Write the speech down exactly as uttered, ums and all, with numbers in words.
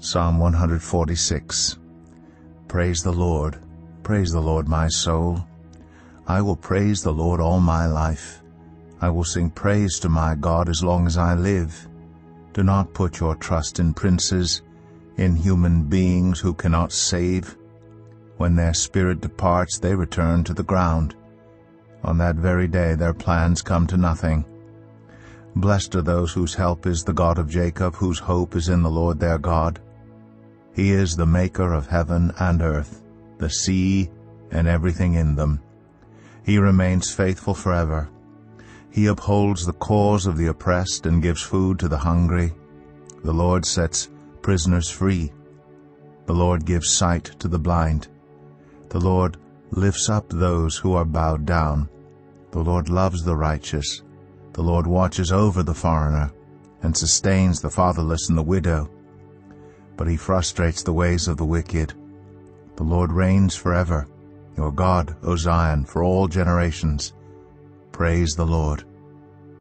Psalm one forty-six. Praise the Lord, praise the Lord, my soul. I will praise the Lord all my life. I will sing praise to my God as long as I live. Do not put your trust in princes, in human beings who cannot save. When their spirit departs, they return to the ground. On that very day their plans come to nothing. Blessed are those whose help is the God of Jacob, whose hope is in the Lord their God. He is the maker of heaven and earth, the sea and everything in them. He remains faithful forever. He upholds the cause of the oppressed and gives food to the hungry. The Lord sets prisoners free. The Lord gives sight to the blind. The Lord lifts up those who are bowed down. The Lord loves the righteous. The Lord watches over the foreigner and sustains the fatherless and the widow. But he frustrates the ways of the wicked. The Lord reigns forever. Your God, O Zion, for all generations. Praise the Lord.